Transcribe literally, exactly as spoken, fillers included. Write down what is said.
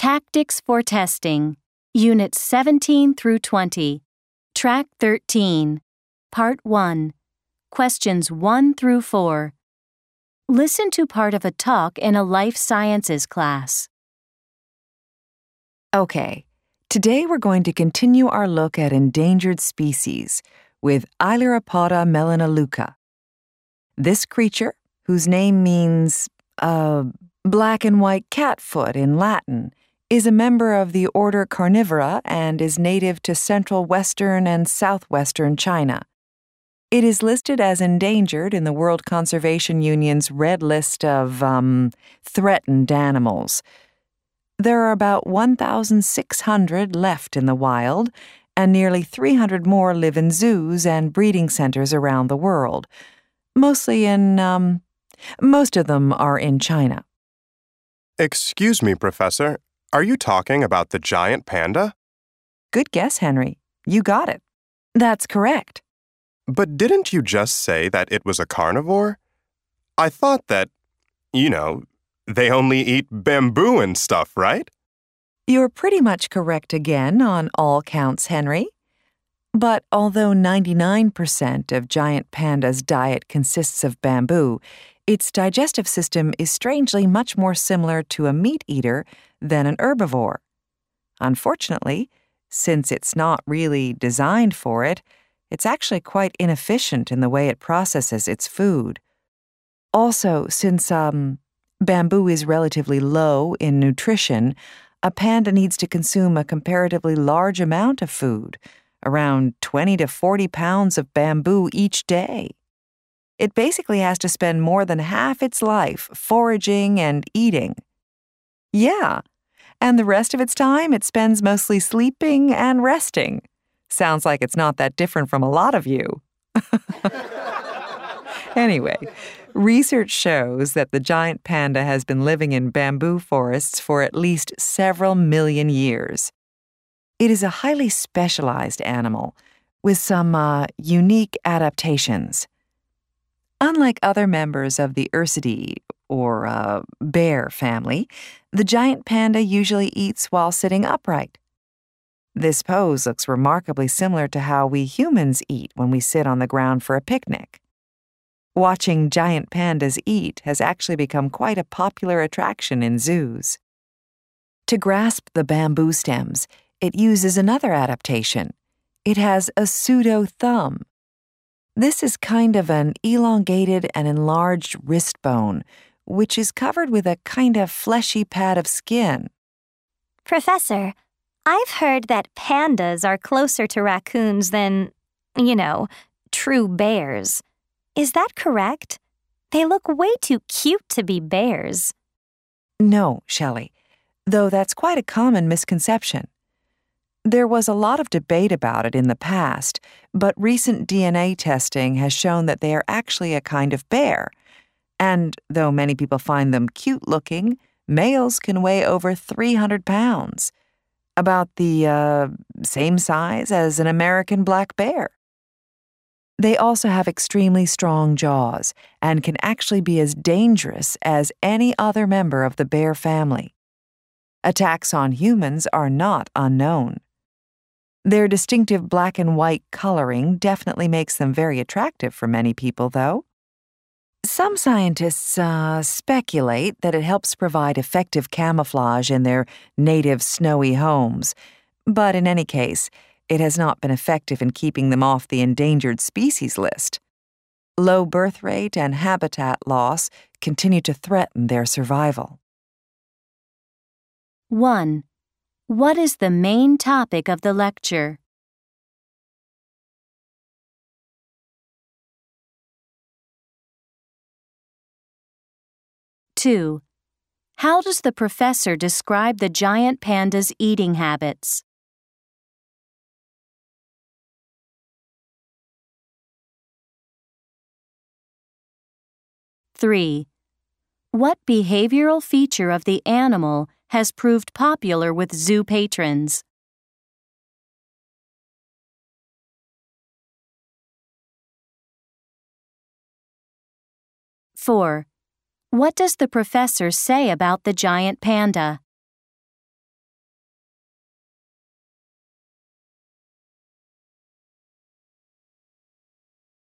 Tactics for Testing, Units seventeen through twenty, Track thirteen, Part one, Questions one through four. Listen to part of a talk in a life sciences class. Okay, today we're going to continue our look at endangered species with Ailuropoda melanoleuca. This creature, whose name means, uh, black and white catfoot in Latin, is a member of the order Carnivora and is native to central western and southwestern China. It is listed as endangered in the World Conservation Union's red list of, um, threatened animals. There are about one thousand six hundred left in the wild, and nearly three hundred more live in zoos and breeding centers around the world. Mostly in, um, most of them are in China. Excuse me, Professor. Are you talking about the giant panda? Good guess, Henry. You got it. That's correct. But didn't you just say that it was a carnivore? I thought that, you know, they only eat bamboo and stuff, right? You're pretty much correct again on all counts, Henry. But although ninety-nine percent of giant panda's diet consists of bamboo, its digestive system is strangely much more similar to a meat eater than an herbivore. Unfortunately, since it's not really designed for it, it's actually quite inefficient in the way it processes its food. Also, since um, bamboo is relatively low in nutrition, a panda needs to consume a comparatively large amount of food, around twenty to forty pounds of bamboo each day. It basically has to spend more than half its life foraging and eating. Yeah, and the rest of its time it spends mostly sleeping and resting. Sounds like it's not that different from a lot of you. Anyway, research shows that the giant panda has been living in bamboo forests for at least several million years. It is a highly specialized animal with some uh, unique adaptations. Unlike other members of the Ursidae, or uh, bear family, the giant panda usually eats while sitting upright. This pose looks remarkably similar to how we humans eat when we sit on the ground for a picnic. Watching giant pandas eat has actually become quite a popular attraction in zoos. To grasp the bamboo stems, it uses another adaptation. It has a pseudo-thumb. This is kind of an elongated and enlarged wrist bone, which is covered with a kind of fleshy pad of skin. Professor, I've heard that pandas are closer to raccoons than, you know, true bears. Is that correct? They look way too cute to be bears. No, Shelley, though that's quite a common misconception. There was a lot of debate about it in the past, but recent D N A testing has shown that they are actually a kind of bear. And though many people find them cute-looking, males can weigh over three hundred pounds, about the uh, same size as an American black bear. They also have extremely strong jaws and can actually be as dangerous as any other member of the bear family. Attacks on humans are not unknown. Their distinctive black and white coloring definitely makes them very attractive for many people, though. Some scientists uh, speculate that it helps provide effective camouflage in their native snowy homes, but in any case, it has not been effective in keeping them off the endangered species list. Low birth rate and habitat loss continue to threaten their survival. one. What is the main topic of the lecture? two. How does the professor describe the giant panda's eating habits? three. What behavioral feature of the animal has proved popular with zoo patrons? four. What does the professor say about the giant panda?